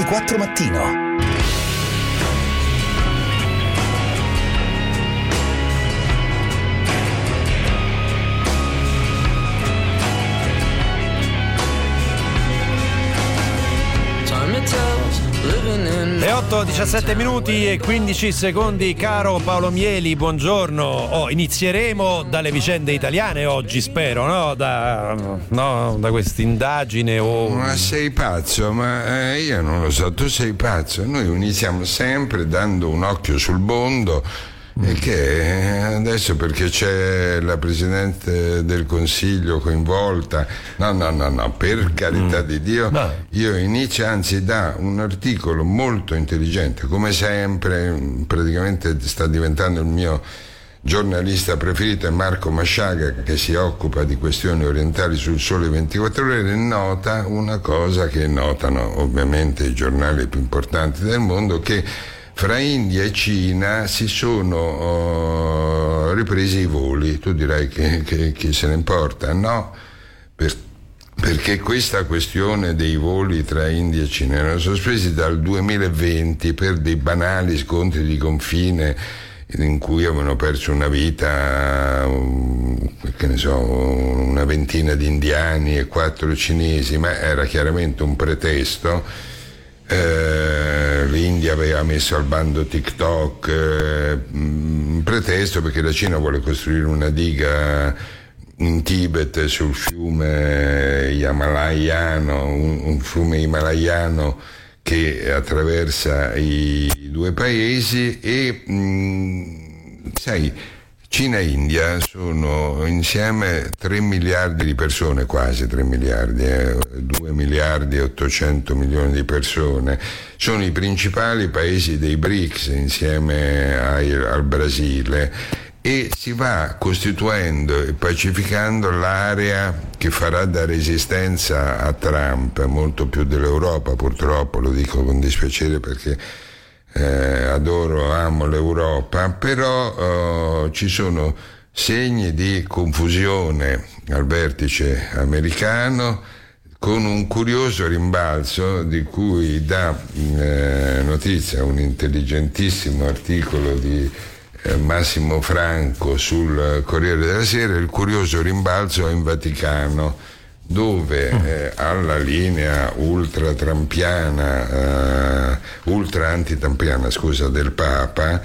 24 Mattino. Le 8:17 minuti e 15 secondi, caro Paolo Mieli, buongiorno. Inizieremo dalle vicende italiane oggi, spero, no? Da quest'indagine Ma sei pazzo? Ma io non lo so, tu sei pazzo. Noi iniziamo sempre dando un occhio sul mondo. E che adesso, perché c'è la Presidente del Consiglio coinvolta, no, per carità di Dio, no. Io inizio anzi da un articolo molto intelligente, come sempre, praticamente sta diventando il mio giornalista preferito, è Marco Masciaga, che si occupa di questioni orientali sul Sole 24 Ore, nota una cosa che notano ovviamente i giornali più importanti del mondo, che fra India e Cina si sono ripresi i voli. Tu dirai che chi se ne importa? No, perché questa questione dei voli tra India e Cina erano sospesi dal 2020 per dei banali scontri di confine in cui avevano perso una vita, che ne so, una ventina di indiani e 4 cinesi, ma era chiaramente un pretesto. L'India aveva messo al bando TikTok, un pretesto perché la Cina vuole costruire una diga in Tibet sul fiume Himalayano, un fiume himalayano che attraversa i due paesi e sai, Cina e India sono insieme 3 miliardi di persone, quasi 3 miliardi, 2 miliardi e 800 milioni di persone. Sono i principali paesi dei BRICS insieme al Brasile, e si va costituendo e pacificando l'area che farà da resistenza a Trump, molto più dell'Europa, purtroppo, lo dico con dispiacere perché amo l'Europa, però ci sono segni di confusione al vertice americano, con un curioso rimbalzo di cui dà notizia un intelligentissimo articolo di Massimo Franco sul Corriere della Sera. Il curioso rimbalzo è in Vaticano, dove alla linea ultra antitrampiana del Papa,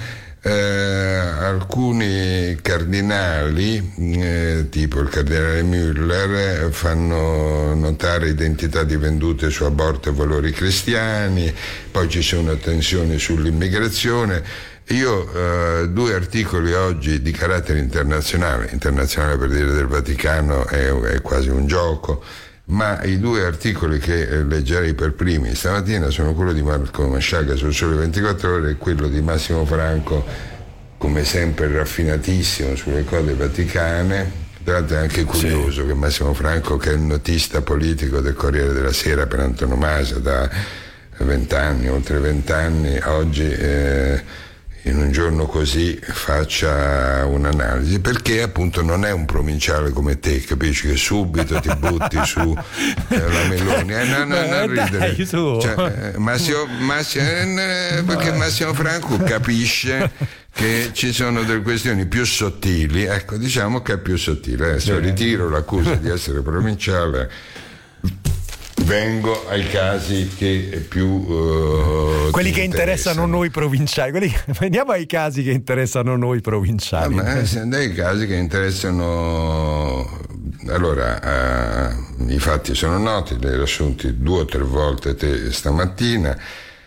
alcuni cardinali, tipo il cardinale Müller, fanno notare identità di vendute su aborto e valori cristiani. Poi ci sono tensioni sull'immigrazione. Io 2 articoli oggi di carattere internazionale per dire del Vaticano è quasi un gioco, ma i 2 articoli che leggerei per primi stamattina sono quello di Marco Masciaga sul Sole 24 Ore e quello di Massimo Franco, come sempre raffinatissimo sulle cose vaticane. Tra l'altro è anche curioso che Massimo Franco, che è il notista politico del Corriere della Sera per antonomasia da 20 anni, oltre 20 anni, oggi in un giorno così faccia un'analisi, perché appunto non è un provinciale come te, capisci, che subito ti butti su la Meloni. Non ridere. Dai, su. Cioè, perché Massimo Franco capisce che ci sono delle questioni più sottili, ecco, diciamo che è più sottile. Adesso ritiro l'accusa di essere provinciale. Vengo ai casi che più quelli che interessano noi provinciali. Veniamo ai casi che interessano noi provinciali. Ma dei casi che interessano. Allora, i fatti sono noti, li hai riassunti 2 o 3 volte te stamattina.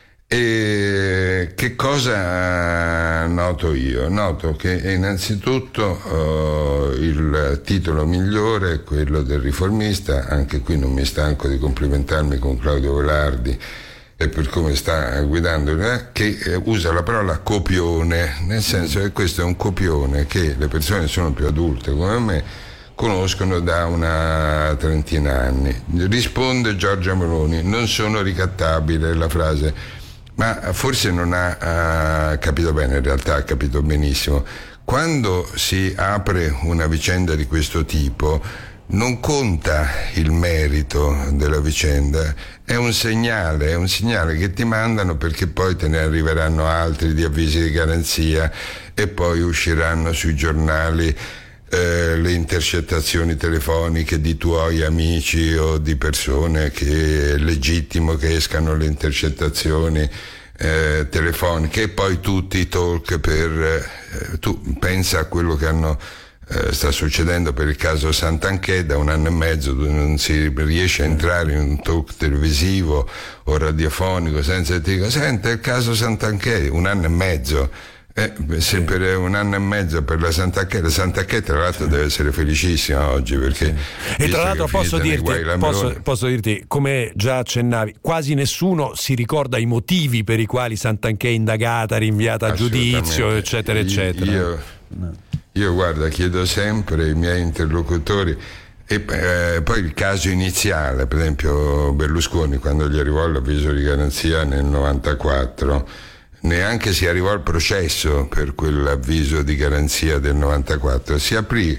E che cosa noto io? Noto che innanzitutto il titolo migliore è quello del Riformista. Anche qui non mi stanco di complimentarmi con Claudio Velardi e per come sta guidando, che usa la parola copione, nel senso che questo è un copione che le persone sono più adulte come me conoscono da una 30 anni. Risponde Giorgia Meloni: non sono ricattabile, la frase. Ma forse non ha capito bene, in realtà ha capito benissimo. Quando si apre una vicenda di questo tipo non conta il merito della vicenda, è un segnale che ti mandano, perché poi te ne arriveranno altri di avvisi di garanzia e poi usciranno sui giornali le intercettazioni telefoniche di tuoi amici o di persone che è legittimo che escano le intercettazioni telefoniche, e poi tutti i talk tu pensa a quello che sta succedendo per il caso Santanchè. Da 1 anno e mezzo non si riesce a entrare in un talk televisivo o radiofonico senza che ti dico: senta, il caso Santanchè, 1 anno e mezzo. Se per 1 anno e mezzo per la Santanchè tra l'altro deve essere felicissima oggi, perché e tra l'altro posso dirti, come già accennavi, quasi nessuno si ricorda i motivi per i quali Santanchè è indagata, rinviata a giudizio, eccetera eccetera. Io guarda, chiedo sempre ai miei interlocutori, e poi il caso iniziale, per esempio Berlusconi, quando gli arrivò l'avviso di garanzia nel 94, neanche si arrivò al processo per quell'avviso di garanzia del 94, si aprì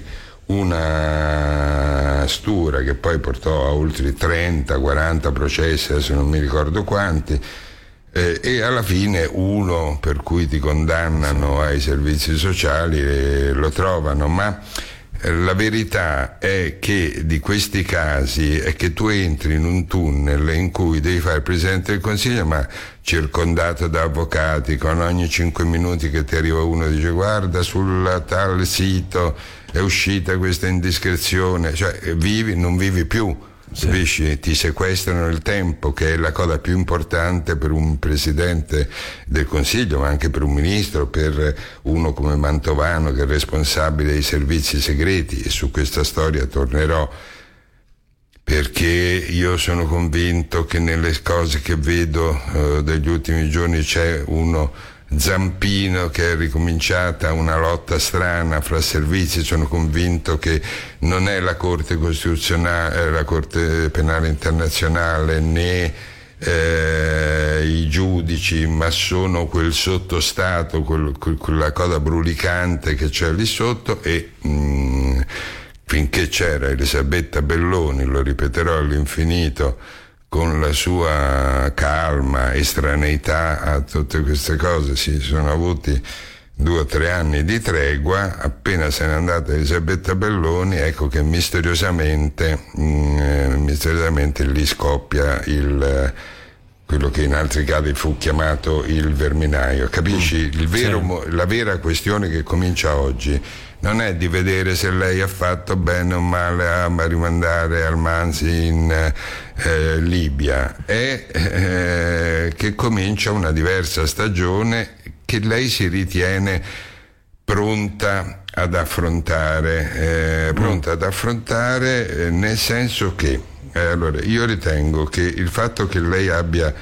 una stura che poi portò a oltre 30-40 processi, adesso non mi ricordo quanti, e alla fine uno per cui ti condannano ai servizi sociali lo trovano, ma la verità è che di questi casi è che tu entri in un tunnel in cui devi fare il Presidente del Consiglio, ma circondato da avvocati, con ogni 5 minuti che ti arriva uno e dice: guarda, sul tal sito è uscita questa indiscrezione, cioè non vivi più. Capisci? Ti sequestrano il tempo, che è la cosa più importante per un Presidente del Consiglio, ma anche per un ministro, per uno come Mantovano che è responsabile dei servizi segreti. E su questa storia tornerò, perché io sono convinto che nelle cose che vedo degli ultimi giorni c'è uno zampino, che è ricominciata una lotta strana fra servizi. Sono convinto che non è la Corte Costituzionale, la Corte Penale Internazionale, né i giudici, ma sono quel sottostato, quella cosa brulicante che c'è lì sotto. E finché c'era Elisabetta Belloni, lo ripeterò all'infinito, con la sua calma, estraneità a tutte queste cose, si sono avuti 2 o 3 anni di tregua. Appena se n'è andata Elisabetta Belloni, ecco che misteriosamente lì scoppia quello che in altri casi fu chiamato il verminaio. Capisci? La vera questione che comincia oggi non è di vedere se lei ha fatto bene o male a rimandare Al-Mansi in Libia, è che comincia una diversa stagione che lei si ritiene pronta ad affrontare, nel senso che allora io ritengo che il fatto che lei abbia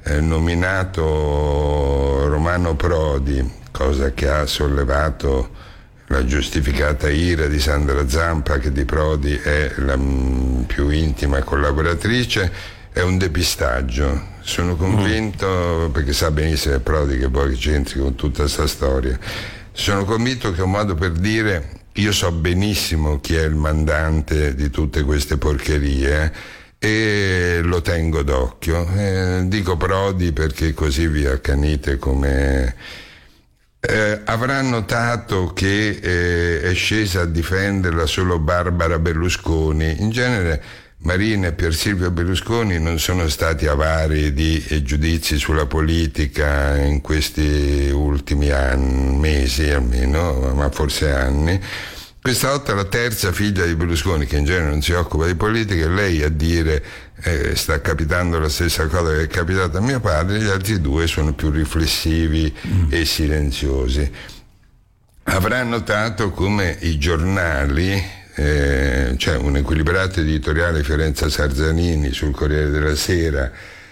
nominato Romano Prodi, cosa che ha sollevato la giustificata ira di Sandra Zampa, che di Prodi è la più intima collaboratrice, è un depistaggio. Sono convinto, perché sa benissimo che Prodi che poi c'entri con tutta questa storia, sono convinto che è un modo per dire: io so benissimo chi è il mandante di tutte queste porcherie e lo tengo d'occhio. Dico Prodi perché così vi accanite come... avrà notato che è scesa a difenderla solo Barbara Berlusconi. In genere Marina e Pier Silvio Berlusconi non sono stati avari di giudizi sulla politica in questi ultimi mesi almeno, ma forse anni. Questa volta la terza figlia di Berlusconi, che in genere non si occupa di politica, lei a dire sta capitando la stessa cosa che è capitata a mio padre. Gli altri 2 sono più riflessivi e silenziosi. Avrà notato come i giornali, c'è un equilibrato editoriale, Fiorenza Sarzanini sul Corriere della Sera,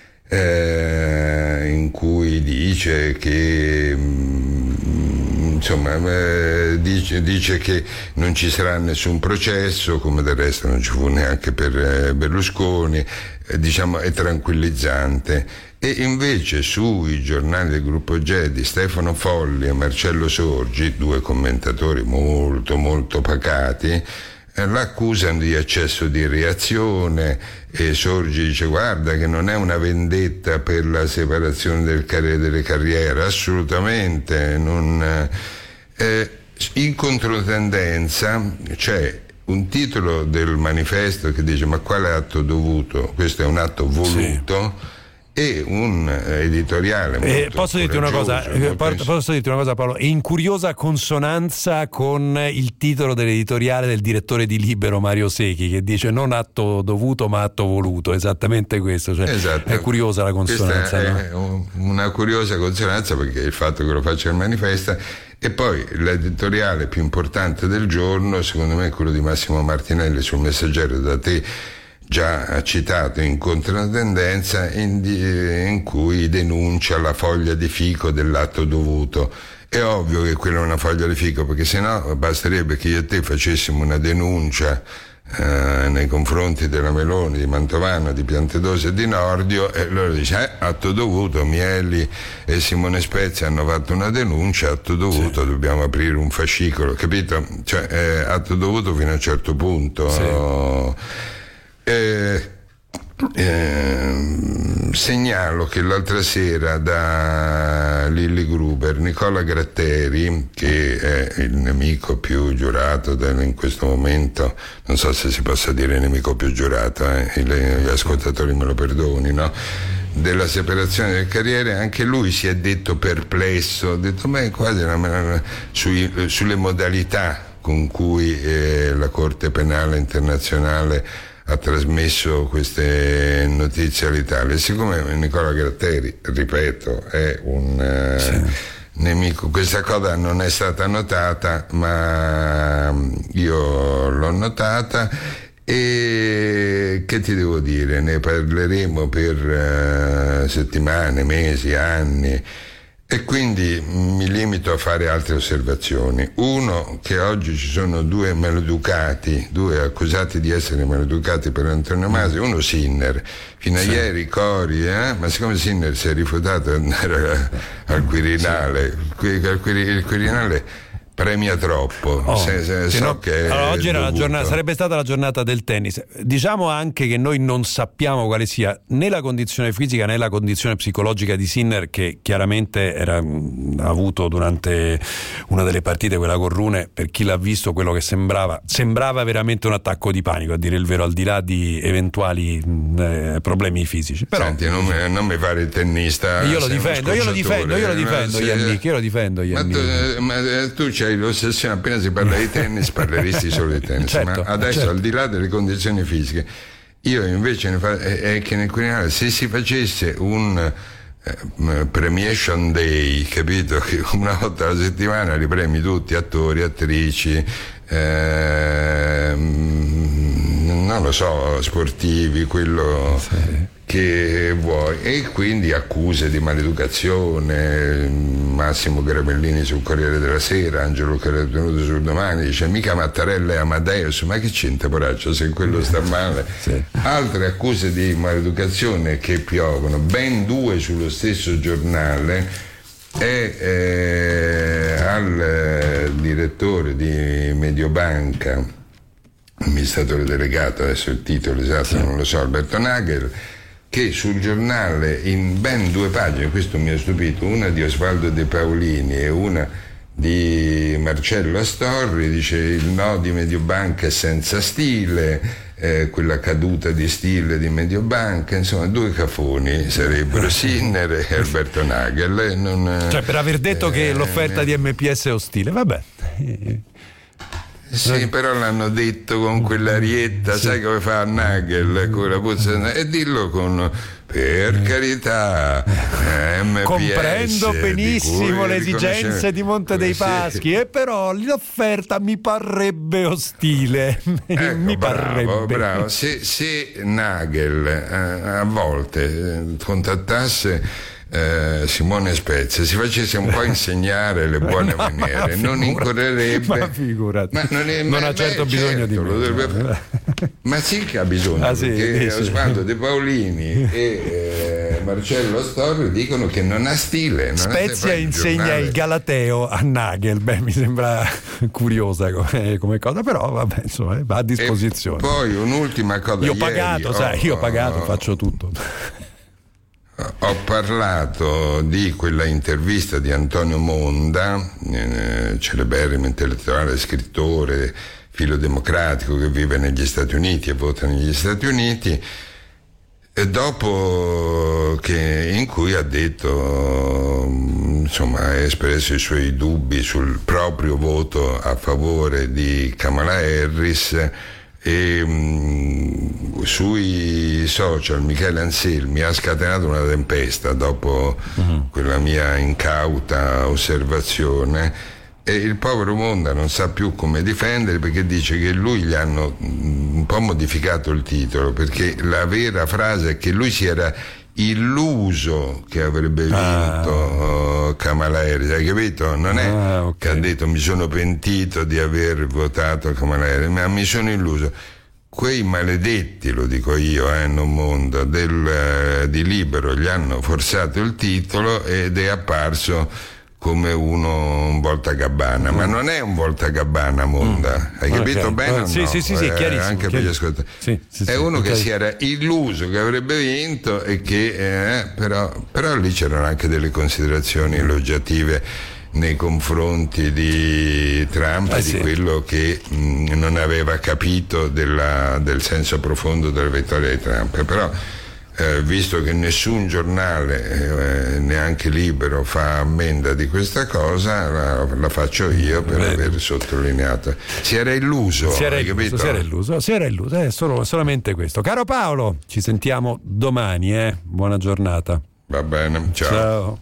in cui dice che dice che non ci sarà nessun processo, come del resto non ci fu neanche per Berlusconi, è tranquillizzante. E invece sui giornali del gruppo Gedi, Stefano Folli e Marcello Sorgi, 2 commentatori molto molto pacati, l'accusano di eccesso di reazione e Sorgi dice guarda che non è una vendetta per la separazione delle carriere, assolutamente non. In controtendenza c'è un titolo del manifesto che dice ma quale atto dovuto? Questo è un atto voluto. E un editoriale molto posso dirti una cosa, Paolo, è in curiosa consonanza con il titolo dell'editoriale del direttore di Libero Mario Secchi, che dice non atto dovuto ma atto voluto, esattamente questo, cioè, esatto. È curiosa la consonanza. È una curiosa consonanza, perché il fatto che lo faccia il manifesta. E poi l'editoriale più importante del giorno secondo me è quello di Massimo Martinelli sul Messaggero, da te già citato in controtendenza, in cui denuncia la foglia di fico dell'atto dovuto. È ovvio che quella è una foglia di fico, perché sennò basterebbe che io e te facessimo una denuncia nei confronti della Meloni, di Mantovano, di Piantedosi e di Nordio, e loro dice atto dovuto, Mieli e Simone Spezia hanno fatto una denuncia, atto dovuto, sì. Dobbiamo aprire un fascicolo, capito? Cioè atto dovuto fino a un certo punto. Sì. Segnalo che l'altra sera da Lilli Gruber Nicola Gratteri, che è il nemico più giurato in questo momento, non so se si possa dire nemico più giurato, gli ascoltatori me lo perdoni, no? Della separazione delle carriere, anche lui si è detto perplesso, ha detto ma quasi sulle modalità con cui la Corte Penale Internazionale ha trasmesso queste notizie all'Italia. Siccome Nicola Gratteri, ripeto, è un nemico, questa cosa non è stata notata, ma io l'ho notata, e che ti devo dire, ne parleremo per settimane, mesi, anni. E quindi mi limito a fare altre osservazioni. Uno, che oggi ci sono due maleducati, due accusati di essere maleducati per Antonio Masi, uno Sinner, fino a ieri Cori, ma siccome Sinner si è rifiutato di andare al Quirinale, il Quirinale premia troppo. Allora, oggi era la giornata, sarebbe stata la giornata del tennis. Diciamo anche che noi non sappiamo quale sia né la condizione fisica né la condizione psicologica di Sinner, che chiaramente ha avuto durante una delle partite, quella con Rune, per chi l'ha visto, quello che sembrava veramente un attacco di panico, a dire il vero, al di là di eventuali problemi fisici. Però senti, non mi fare il tennista. Io lo difendo Yannick. Ma tu c'hai l'ossessione, appena si parla di tennis parleresti solo di tennis, certo, ma adesso certo. Al di là delle condizioni fisiche, io invece è che nel Quirinale, se si facesse un premiation day, capito, che una volta alla settimana li premi tutti, attori, attrici, non lo so, sportivi, quello che vuoi, e quindi accuse di maleducazione, Massimo Gravellini sul Corriere della Sera, Angelo Carrettenuto sul Domani dice mica Mattarella e Amadeus, ma che c'entra poraccio se quello sta male. Altre accuse di maleducazione che piovono, ben due sullo stesso giornale, e al direttore di Mediobanca, amministratore delegato, adesso il titolo esatto non lo so, Alberto Nagel, che sul giornale in ben due pagine, questo mi ha stupito, una di Osvaldo De Paolini e una di Marcello Astorri, dice il no di Mediobanca è senza stile, quella caduta di stile di Mediobanca, insomma due cafoni sarebbero Sinner e Alberto Nagel. Cioè per aver detto che l'offerta di MPS è ostile, vabbè. Sì, però l'hanno detto con quell'arietta, sai come fa Nagel con la puzza, e dillo con per carità, MPS, comprendo benissimo le esigenze di Monte dei Paschi, e però l'offerta mi parrebbe ostile. Ecco, mi parrebbe. Bravo. Se Nagel a volte contattasse Simone Spezia, si facesse un po' insegnare le buone maniere, non incorrerebbe. Ma figurati, non ha certo bisogno di me. Ma sì che ha bisogno, perché Osvaldo De Paolini e Marcello Storri dicono che non ha stile. Non Spezia insegna il Galateo a Nagel. Beh, mi sembra curiosa come cosa, però vabbè, insomma, va a disposizione. E poi un'ultima cosa. Io ho pagato, faccio tutto. Ho parlato di quella intervista di Antonio Monda, celeberrimo intellettuale, scrittore, filo democratico che vive negli Stati Uniti e vota negli Stati Uniti, dopo che in cui ha detto, insomma, ha espresso i suoi dubbi sul proprio voto a favore di Kamala Harris. E sui social Michele Anselmi ha scatenato una tempesta dopo quella mia incauta osservazione, e il povero Monda non sa più come difendere, perché dice che lui gli hanno un po' modificato il titolo, perché la vera frase è che lui si era illuso che avrebbe vinto Kamala Harris, hai capito? Non è che ha detto mi sono pentito di aver votato Kamala Harris, ma mi sono illuso. Quei maledetti, lo dico io, non Monda, di Libero, gli hanno forzato il titolo ed è apparso come un voltagabbana, ma non è un voltagabbana Monda, hai capito bene? Sì, no? Sì, chiarissimo. Anche per gli ascoltatori. È uno che si era illuso che avrebbe vinto e che però lì c'erano anche delle considerazioni elogiative nei confronti di Trump e di quello che non aveva capito del senso profondo della vittoria di Trump. Però visto che nessun giornale, neanche Libero, fa ammenda di questa cosa, la faccio io per aver sottolineato. Si era illuso, capito? Si era illuso, è solamente questo. Caro Paolo, ci sentiamo domani, buona giornata. Va bene, ciao.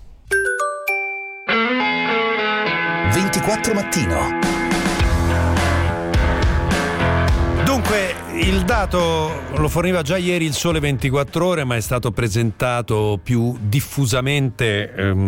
24 Mattino. Dunque, il dato lo forniva già ieri il Sole 24 Ore, ma è stato presentato più diffusamente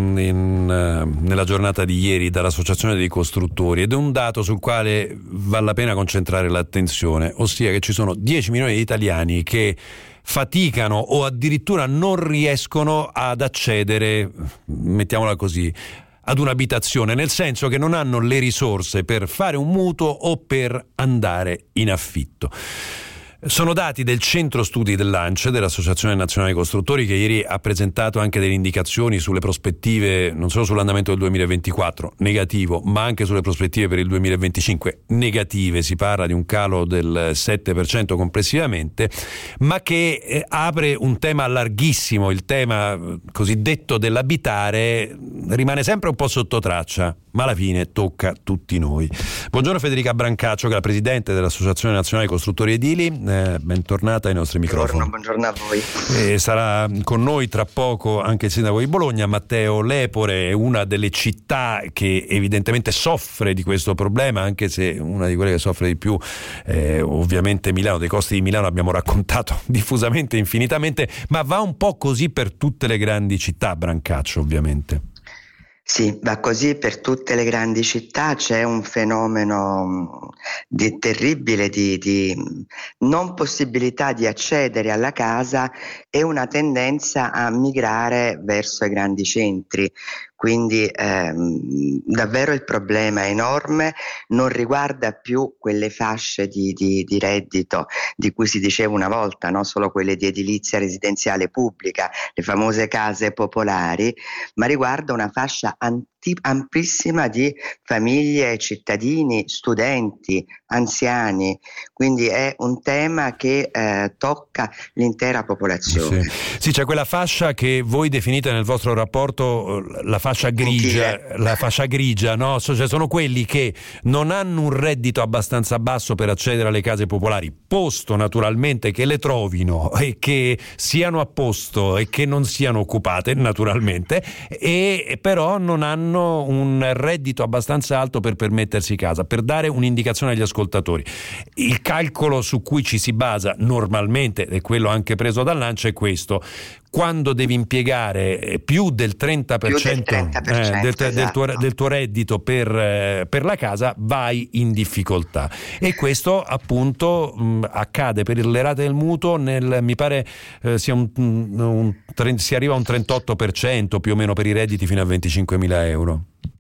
nella giornata di ieri dall'Associazione dei Costruttori, ed è un dato sul quale vale la pena concentrare l'attenzione, ossia che ci sono 10 milioni di italiani che faticano o addirittura non riescono ad accedere, mettiamola così, ad un'abitazione, nel senso che non hanno le risorse per fare un mutuo o per andare in affitto. Sono dati del centro studi dell'ANCE, dell'Associazione Nazionale dei Costruttori, che ieri ha presentato anche delle indicazioni sulle prospettive, non solo sull'andamento del 2024, negativo, ma anche sulle prospettive per il 2025, negative. Si parla di un calo del 7% complessivamente, ma che apre un tema larghissimo. Il tema cosiddetto dell'abitare rimane sempre un po' sotto traccia, ma alla fine tocca tutti noi. Buongiorno Federica Brancaccio, che è la presidente dell'Associazione Nazionale dei Costruttori Edili. Bentornata ai nostri microfoni. Buongiorno a voi. Sarà con noi tra poco anche il sindaco di Bologna, Matteo Lepore. È una delle città che evidentemente soffre di questo problema, anche se una di quelle che soffre di più ovviamente Milano. Dei costi di Milano abbiamo raccontato diffusamente, infinitamente, ma va un po' così per tutte le grandi città, Brancaccio, ovviamente. Sì, va così per tutte le grandi città. C'è un fenomeno terribile di non possibilità di accedere alla casa e una tendenza a migrare verso i grandi centri. Quindi davvero il problema è enorme, non riguarda più quelle fasce di reddito di cui si diceva una volta, no? Solo quelle di edilizia residenziale pubblica, le famose case popolari, ma riguarda una fascia amplissima di famiglie, cittadini, studenti, anziani. Quindi è un tema che tocca l'intera popolazione. Sì, c'è quella fascia che voi definite nel vostro rapporto la fascia grigia, no? Cioè sono quelli che non hanno un reddito abbastanza basso per accedere alle case popolari, posto naturalmente che le trovino e che siano a posto e che non siano occupate naturalmente, e però non hanno un reddito abbastanza alto per permettersi casa. Per dare un'indicazione agli ascoltatori, il calcolo su cui ci si basa normalmente, e quello anche preso dall'ANCE, è questo: quando devi impiegare più del 30%, del tuo reddito per la casa, vai in difficoltà. E questo appunto accade per le rate del mutuo mi pare si arriva a un 38% più o meno per i redditi fino a 25.000 euro.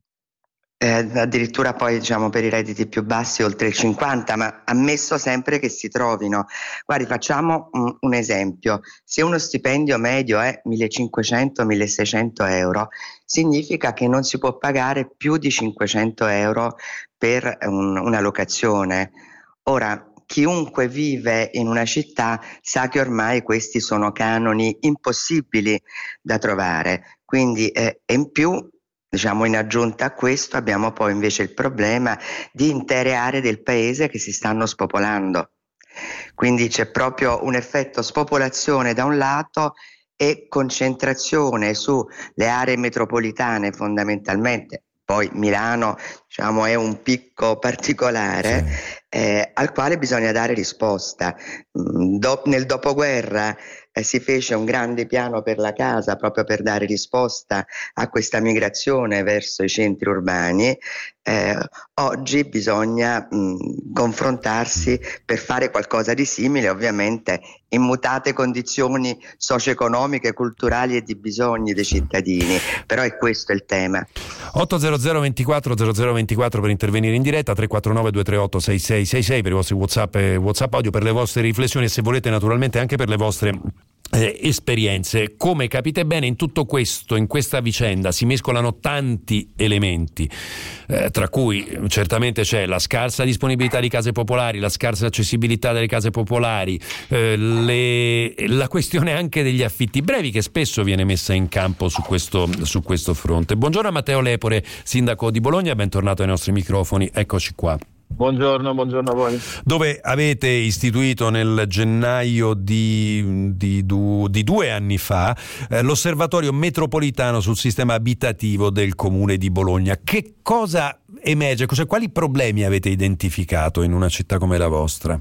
Addirittura poi per i redditi più bassi oltre il 50, ma ammesso sempre che si trovino. Guardi, facciamo un esempio: se uno stipendio medio è 1.500-1.600 euro, significa che non si può pagare più di 500 euro per una locazione. Ora, chiunque vive in una città sa che ormai questi sono canoni impossibili da trovare, quindi in più, in aggiunta a questo, abbiamo poi invece il problema di intere aree del paese che si stanno spopolando. Quindi c'è proprio un effetto spopolazione da un lato e concentrazione sulle aree metropolitane fondamentalmente. Poi Milano, è un picco particolare, sì, al quale bisogna dare risposta. Nel dopoguerra si fece un grande piano per la casa proprio per dare risposta a questa migrazione verso i centri urbani. Oggi bisogna confrontarsi per fare qualcosa di simile, ovviamente in mutate condizioni socio-economiche, culturali e di bisogni dei cittadini, però è questo il tema. 800 24 0024 per intervenire in diretta, 349 238 6666 per i vostri WhatsApp audio, per le vostre riflessioni e se volete naturalmente anche per le vostre esperienze. Come capite bene, in tutto questo, in questa vicenda si mescolano tanti elementi, tra cui certamente c'è la scarsa disponibilità di case popolari, la scarsa accessibilità delle case popolari, la questione anche degli affitti brevi che spesso viene messa in campo su questo fronte. Buongiorno a Matteo Lepore, sindaco di Bologna, bentornato ai nostri microfoni, eccoci qua. Buongiorno a voi. Dove avete istituito nel gennaio di 2 anni fa l'osservatorio metropolitano sul sistema abitativo del Comune di Bologna. Che cosa emerge? Quali problemi avete identificato in una città come la vostra?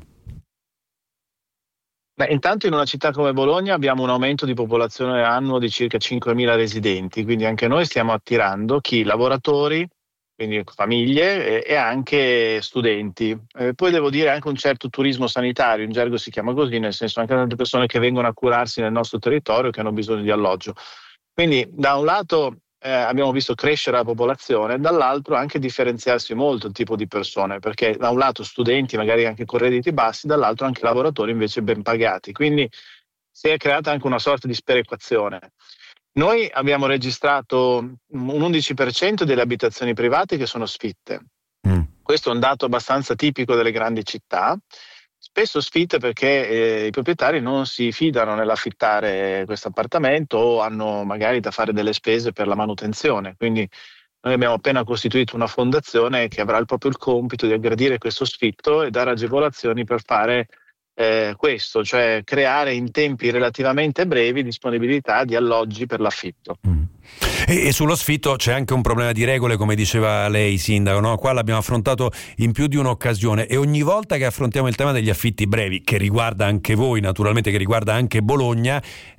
Intanto in una città come Bologna abbiamo un aumento di popolazione annuo di circa 5.000 residenti, quindi anche noi stiamo attirando lavoratori, quindi famiglie e anche studenti. Poi devo dire anche un certo turismo sanitario, in gergo si chiama così, nel senso anche tante persone che vengono a curarsi nel nostro territorio che hanno bisogno di alloggio. Quindi da un lato abbiamo visto crescere la popolazione, dall'altro anche differenziarsi molto il tipo di persone, perché da un lato studenti magari anche con redditi bassi, dall'altro anche lavoratori invece ben pagati. Quindi si è creata anche una sorta di sperequazione. Noi abbiamo registrato un 11% delle abitazioni private che sono sfitte. Questo è un dato abbastanza tipico delle grandi città, spesso sfitte perché i proprietari non si fidano nell'affittare questo appartamento o hanno magari da fare delle spese per la manutenzione. Quindi noi abbiamo appena costituito una fondazione che avrà proprio il compito di aggredire questo sfitto e dare agevolazioni per fare questo, cioè creare in tempi relativamente brevi disponibilità di alloggi per l'affitto. E sullo sfitto c'è anche un problema di regole, come diceva lei, sindaco, no? Qua l'abbiamo affrontato in più di un'occasione e ogni volta che affrontiamo il tema degli affitti brevi, che riguarda anche voi naturalmente, che riguarda anche Bologna,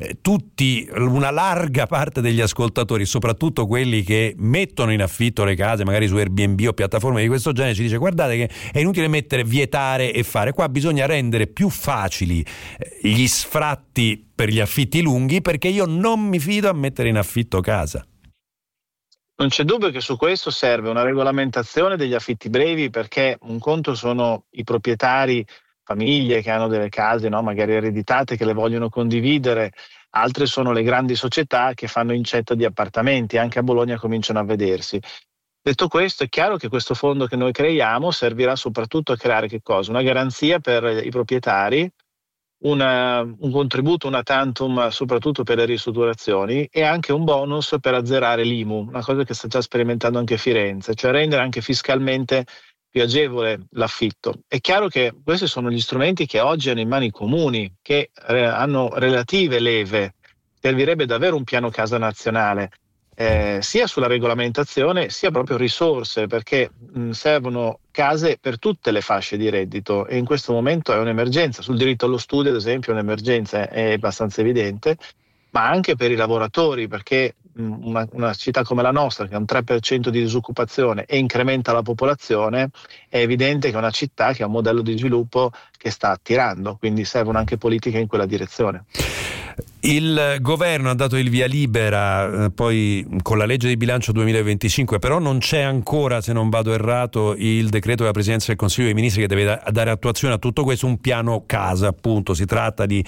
una larga parte degli ascoltatori, soprattutto quelli che mettono in affitto le case magari su Airbnb o piattaforme di questo genere, ci dice: guardate che è inutile vietare e fare, qua bisogna rendere più facili gli sfratti per gli affitti lunghi, perché io non mi fido a mettere in affitto casa. Non c'è dubbio che su questo serve una regolamentazione degli affitti brevi, perché un conto sono i proprietari, famiglie che hanno delle case, no, magari ereditate, che le vogliono condividere, altre sono le grandi società che fanno incetta di appartamenti, anche a Bologna cominciano a vedersi. Detto questo, è chiaro che questo fondo che noi creiamo servirà soprattutto a creare che cosa? Una garanzia per i proprietari, un contributo una tantum soprattutto per le ristrutturazioni e anche un bonus per azzerare l'IMU, una cosa che sta già sperimentando anche Firenze, cioè rendere anche fiscalmente più agevole l'affitto. È chiaro che questi sono gli strumenti che oggi hanno in mano i comuni, che hanno relative leve. Servirebbe davvero un piano casa nazionale, sia sulla regolamentazione sia proprio risorse, perché servono case per tutte le fasce di reddito e in questo momento è un'emergenza. Sul diritto allo studio ad esempio è un'emergenza, è abbastanza evidente, ma anche per i lavoratori, perché una città come la nostra, che ha un 3% di disoccupazione e incrementa la popolazione, è evidente che è una città che ha un modello di sviluppo che sta attirando, quindi servono anche politiche in quella direzione. Il governo ha dato il via libera poi con la legge di bilancio 2025, però non c'è ancora, se non vado errato, il decreto della Presidenza del Consiglio dei Ministri che deve dare attuazione a tutto questo, un piano casa appunto. Si tratta di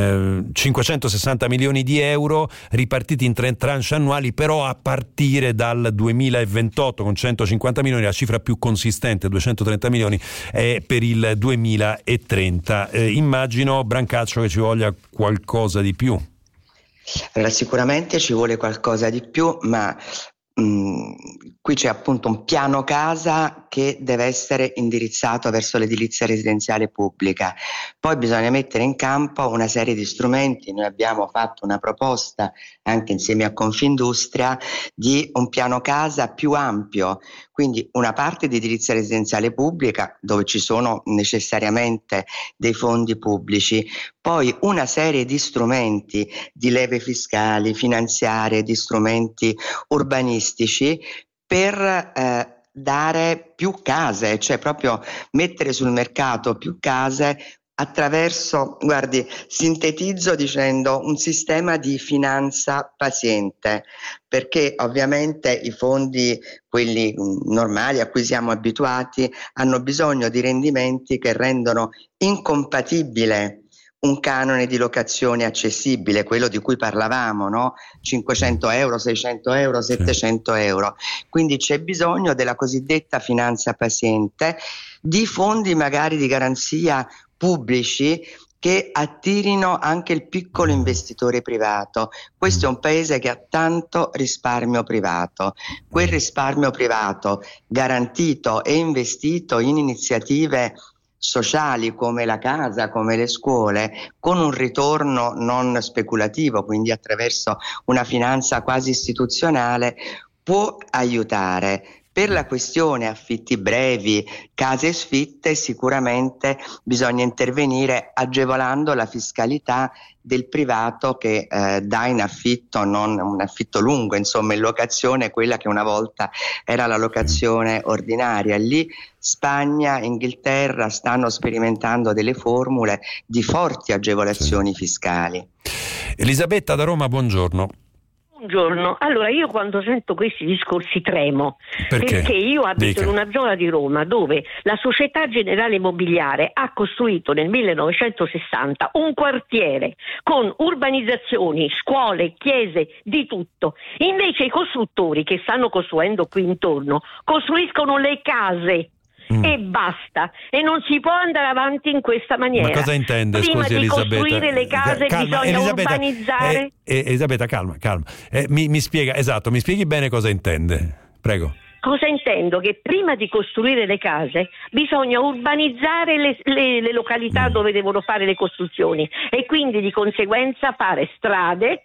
560 milioni di euro ripartiti in 3 tranche annuali, però a partire dal 2028 con 150 milioni, la cifra più consistente, 230 milioni, è per il 2030. Immagino, Brancaccio, che ci voglia qualcosa di più. Allora, sicuramente ci vuole qualcosa di più, ma qui c'è appunto un piano casa che deve essere indirizzato verso l'edilizia residenziale pubblica. Poi bisogna mettere in campo una serie di strumenti. Noi abbiamo fatto una proposta anche insieme a Confindustria di un piano casa più ampio, quindi una parte di edilizia residenziale pubblica dove ci sono necessariamente dei fondi pubblici, poi una serie di strumenti di leve fiscali, finanziarie, di strumenti urbanistici per dare più case, cioè proprio mettere sul mercato più case attraverso, guardi, sintetizzo dicendo un sistema di finanza paziente, perché ovviamente i fondi, quelli normali a cui siamo abituati, hanno bisogno di rendimenti che rendono incompatibile un canone di locazione accessibile, quello di cui parlavamo, no? 500 euro, 600 euro, 700 euro. Quindi c'è bisogno della cosiddetta finanza paziente, di fondi magari di garanzia pubblici che attirino anche il piccolo investitore privato. Questo è un paese che ha tanto risparmio privato. Quel risparmio privato garantito e investito in iniziative sociali come la casa, come le scuole, con un ritorno non speculativo, quindi attraverso una finanza quasi istituzionale, può aiutare. Per la questione affitti brevi, case sfitte, sicuramente bisogna intervenire agevolando la fiscalità del privato che dà in affitto, non un affitto lungo, insomma in locazione, quella che una volta era la locazione ordinaria. Lì Spagna, Inghilterra stanno sperimentando delle formule di forti agevolazioni fiscali. Elisabetta da Roma, buongiorno. Buongiorno, allora io quando sento questi discorsi tremo, perché io abito in una zona di Roma dove la Società Generale Immobiliare ha costruito nel 1960 un quartiere con urbanizzazioni, scuole, chiese, di tutto. Invece i costruttori che stanno costruendo qui intorno costruiscono le case e basta, e non si può andare avanti in questa maniera. Ma cosa intende? Prima scusi, di Elisabetta, costruire le case bisogna urbanizzare. Elisabetta, calma. Mi spieghi bene cosa intende, prego. Cosa intendo? Che prima di costruire le case bisogna urbanizzare le località dove devono fare le costruzioni, e quindi di conseguenza fare strade,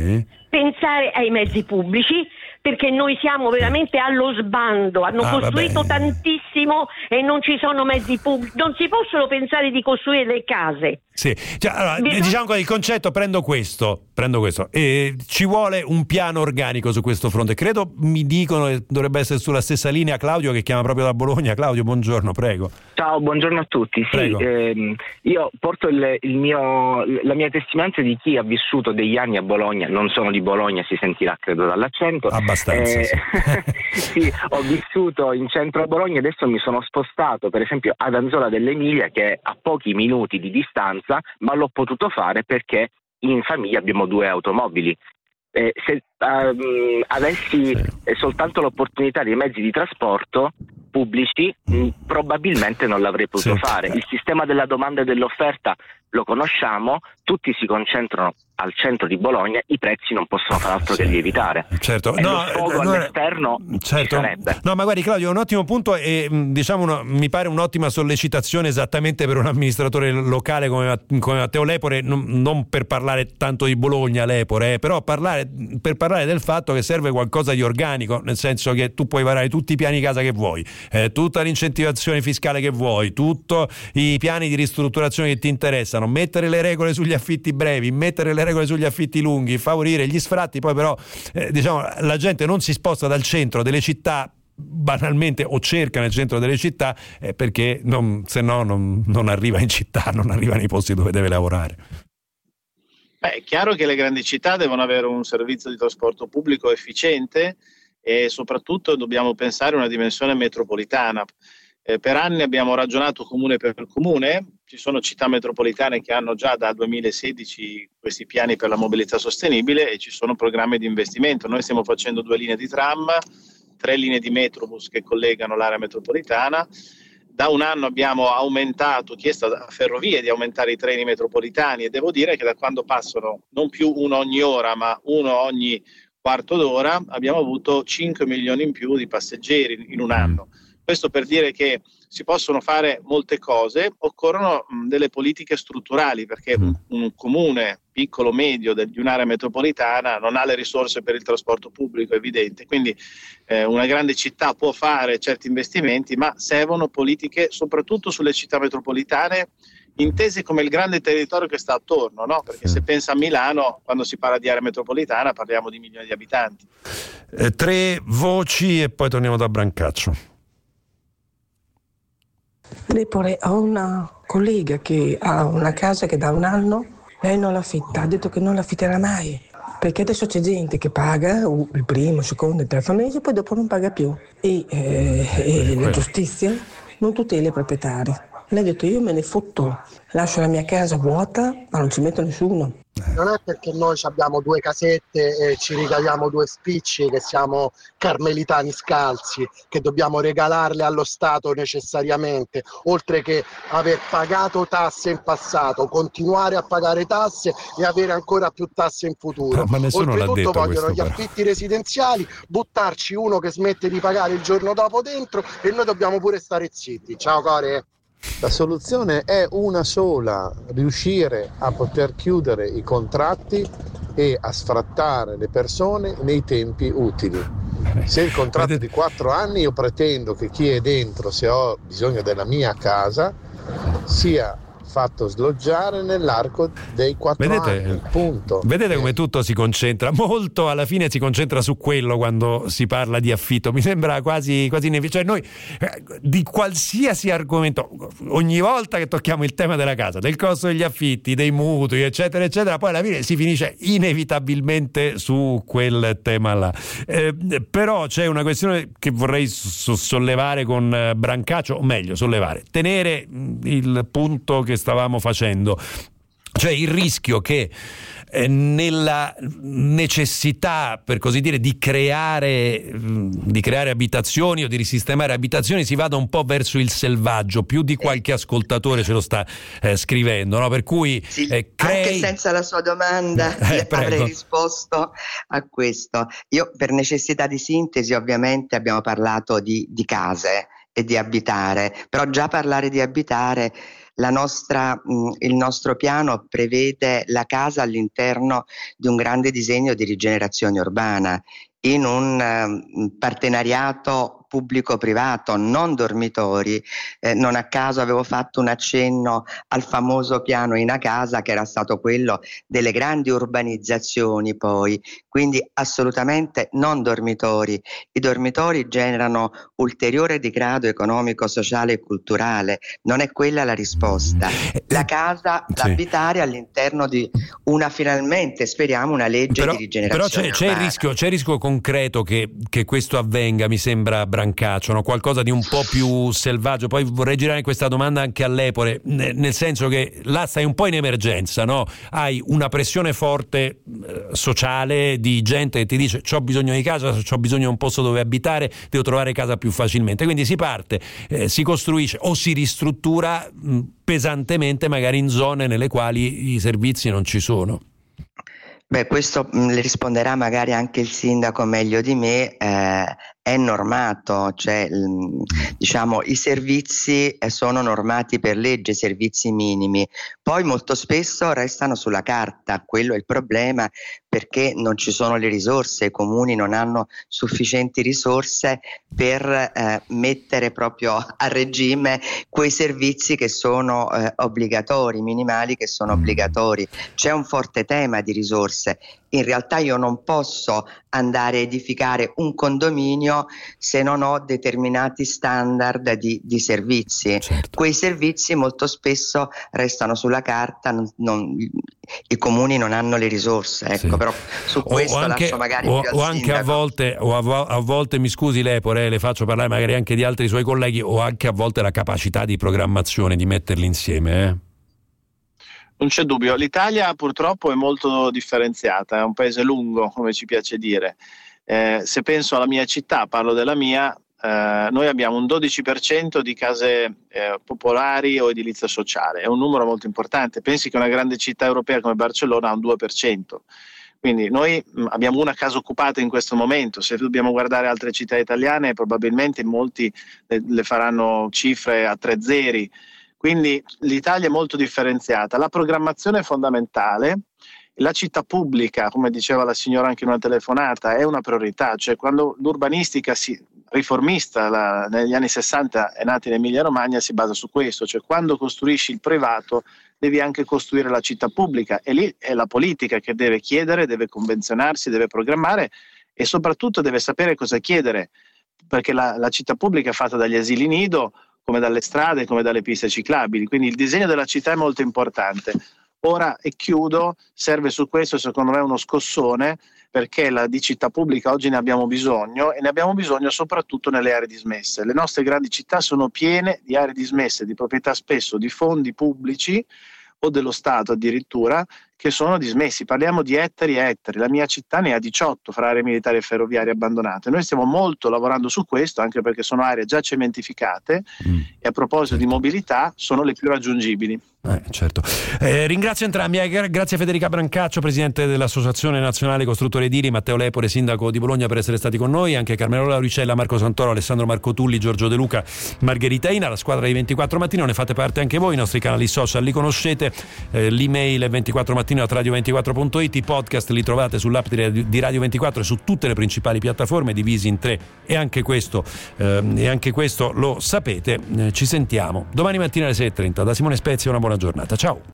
pensare ai mezzi pubblici, perché noi siamo veramente allo sbando. Hanno costruito tantissimo e non ci sono mezzi pubblici, non si possono pensare di costruire le case. Allora, diciamo che il concetto prendo questo. Ci vuole un piano organico su questo fronte. Credo mi dicono che dovrebbe essere sulla stessa linea Claudio, che chiama proprio da Bologna. Claudio, buongiorno, prego. Ciao, buongiorno a tutti. Io porto la mia testimonianza di chi ha vissuto degli anni a Bologna. Non sono di Bologna, si sentirà credo dall'accento. Abbastanza. Sì, ho vissuto in centro a Bologna, adesso mi sono spostato per esempio ad Anzola dell'Emilia, che è a pochi minuti di distanza, ma l'ho potuto fare perché in famiglia abbiamo 2 automobili. Se avessi soltanto l'opportunità dei mezzi di trasporto pubblici, probabilmente non l'avrei potuto fare. Il sistema della domanda e dell'offerta lo conosciamo, tutti si concentrano al centro di Bologna, i prezzi non possono far altro che lievitare. Certo. E lo sfogo all'esterno ci sarebbe. No, ma guardi Claudio, un ottimo punto e mi pare un'ottima sollecitazione esattamente per un amministratore locale come Matteo Lepore, non per parlare tanto di Bologna Lepore, però per parlare del fatto che serve qualcosa di organico, nel senso che tu puoi varare tutti i piani casa che vuoi, tutta l'incentivazione fiscale che vuoi, tutti i piani di ristrutturazione che ti interessano, funzionano, mettere le regole sugli affitti brevi, mettere le regole sugli affitti lunghi, favorire gli sfratti, poi però diciamo la gente non si sposta dal centro delle città banalmente, o cerca nel centro delle città perché se no non arriva in città, non arriva nei posti dove deve lavorare. È chiaro che le grandi città devono avere un servizio di trasporto pubblico efficiente e soprattutto dobbiamo pensare a una dimensione metropolitana. Per anni abbiamo ragionato comune per comune, ci sono città metropolitane che hanno già dal 2016 questi piani per la mobilità sostenibile e ci sono programmi di investimento. Noi stiamo facendo 2 linee di tram, 3 linee di metrobus che collegano l'area metropolitana. Da un anno abbiamo chiesto a Ferrovie di aumentare i treni metropolitani e devo dire che da quando passano non più uno ogni ora ma uno ogni quarto d'ora abbiamo avuto 5 milioni in più di passeggeri in un anno. Questo per dire che si possono fare molte cose, occorrono delle politiche strutturali perché un comune piccolo medio di un'area metropolitana non ha le risorse per il trasporto pubblico, è evidente, quindi una grande città può fare certi investimenti, ma servono politiche soprattutto sulle città metropolitane intese come il grande territorio che sta attorno, no? Perché se pensa a Milano, quando si parla di area metropolitana parliamo di milioni di abitanti. 3 voci e poi torniamo da Brancaccio. Ho una collega che ha una casa che da un anno lei non l'affitta, ha detto che non l'affitterà mai, perché adesso c'è gente che paga il primo, il secondo, il terzo mese e poi dopo non paga più e la giustizia non tutela i proprietari. Lei ha detto io me ne fotto, lascio la mia casa vuota ma non ci metto nessuno. Non è perché noi abbiamo 2 casette e ci ricaviamo 2 spicci che siamo carmelitani scalzi, che dobbiamo regalarle allo Stato necessariamente, oltre che aver pagato tasse in passato, continuare a pagare tasse e avere ancora più tasse in futuro. Ma nessuno oltretutto l'ha detto vogliono gli affitti residenziali, buttarci uno che smette di pagare il giorno dopo dentro e noi dobbiamo pure stare zitti. Ciao Core. La soluzione è una sola: riuscire a poter chiudere i contratti e a sfrattare le persone nei tempi utili. Se il contratto è di 4 anni, io pretendo che chi è dentro, se ho bisogno della mia casa, sia fatto sloggiare nell'arco dei 4 anni, punto. Vedete come tutto si concentra, molto alla fine si concentra su quello quando si parla di affitto, mi sembra quasi cioè noi di qualsiasi argomento, ogni volta che tocchiamo il tema della casa, del costo degli affitti, dei mutui eccetera eccetera, poi alla fine si finisce inevitabilmente su quel tema là. Però c'è una questione che vorrei sollevare con Brancaccio, o meglio sollevare, tenere il punto che stavamo facendo, cioè il rischio che nella necessità, per così dire, di creare abitazioni o di risistemare abitazioni si vada un po' verso il selvaggio, più di qualche ascoltatore ce lo sta scrivendo, no? Per cui sì, anche senza la sua domanda avrei risposto a questo. Io, per necessità di sintesi, ovviamente abbiamo parlato di case e di abitare, però già parlare di abitare, il nostro piano prevede la casa all'interno di un grande disegno di rigenerazione urbana, in un partenariato pubblico-privato, non dormitori. Non a caso avevo fatto un accenno al famoso piano Ina Casa, che era stato quello delle grandi urbanizzazioni poi, quindi assolutamente non dormitori. I dormitori generano ulteriore degrado economico, sociale e culturale, non è quella la risposta. La casa, l'abitare all'interno di una, finalmente speriamo, una legge di rigenerazione urbana. Però c'è il rischio concreto che questo avvenga, mi sembra, Brancaccio, no? Qualcosa di un po' più selvaggio. Poi vorrei girare questa domanda anche all'Epore, nel senso che là stai un po' in emergenza, no? Hai una pressione forte sociale di gente che ti dice c'ho bisogno di casa, c'ho bisogno di un posto dove abitare, devo trovare casa più facilmente, quindi si parte, si costruisce o si ristruttura pesantemente magari in zone nelle quali i servizi non ci sono. Beh, questo le risponderà magari anche il sindaco meglio di me. è normato, cioè diciamo i servizi sono normati per legge, servizi minimi, poi molto spesso restano sulla carta, quello è il problema, perché non ci sono le risorse, i comuni non hanno sufficienti risorse per mettere proprio a regime quei servizi che sono obbligatori, minimali che sono obbligatori. C'è un forte tema di risorse. In realtà io non posso andare a edificare un condominio se non ho determinati standard di servizi. Certo. Quei servizi molto spesso restano sulla carta, i comuni non hanno le risorse, ecco, sì. Però su questo lascio magari più al anche a volte, mi scusi Lepore, le faccio parlare magari anche di altri suoi colleghi, o anche a volte la capacità di programmazione, di metterli insieme, Non c'è dubbio, l'Italia purtroppo è molto differenziata, è un paese lungo, come ci piace dire. Se penso alla mia città, parlo della mia, noi abbiamo un 12% di case popolari o edilizia sociale, è un numero molto importante. Pensi che una grande città europea come Barcellona ha un 2%. Quindi noi abbiamo una casa occupata in questo momento. Se dobbiamo guardare altre città italiane, probabilmente molti le faranno cifre a 3 zeri. Quindi l'Italia è molto differenziata. La programmazione è fondamentale. La città pubblica, come diceva la signora anche in una telefonata, è una priorità. Cioè, quando l'urbanistica riformista negli anni 60 è nata in Emilia-Romagna, si basa su questo. Cioè, quando costruisci il privato devi anche costruire la città pubblica, e lì è la politica che deve chiedere, deve convenzionarsi, deve programmare e soprattutto deve sapere cosa chiedere, perché la città pubblica è fatta dagli asili nido, come dalle strade, come dalle piste ciclabili, quindi il disegno della città è molto importante. Ora, e chiudo, serve su questo secondo me uno scossone, perché di città pubblica oggi ne abbiamo bisogno, e ne abbiamo bisogno soprattutto nelle aree dismesse. Le nostre grandi città sono piene di aree dismesse, di proprietà spesso di fondi pubblici o dello Stato addirittura, che sono dismessi. Parliamo di ettari e ettari. La mia città ne ha 18 fra aree militari e ferroviarie abbandonate. Noi stiamo molto lavorando su questo, anche perché sono aree già cementificate e a proposito di mobilità sono le più raggiungibili. Certo. Ringrazio entrambi, grazie a Federica Brancaccio, presidente dell'Associazione Nazionale Costruttori Edili, Matteo Lepore, sindaco di Bologna, per essere stati con noi, anche Carmelo Lauricella, Marco Santoro, Alessandro Marco Tulli, Giorgio De Luca, Margherita Ina, la squadra di 24 Mattino. Ne fate parte anche voi, i nostri canali social li conoscete, l'email è 24mattino@radio24.it, i podcast li trovate sull'app di Radio 24 e su tutte le principali piattaforme, divisi in 3, e anche questo lo sapete. Ci sentiamo domani mattina alle 6:30. Da Simone Spezia una buona giornata, ciao.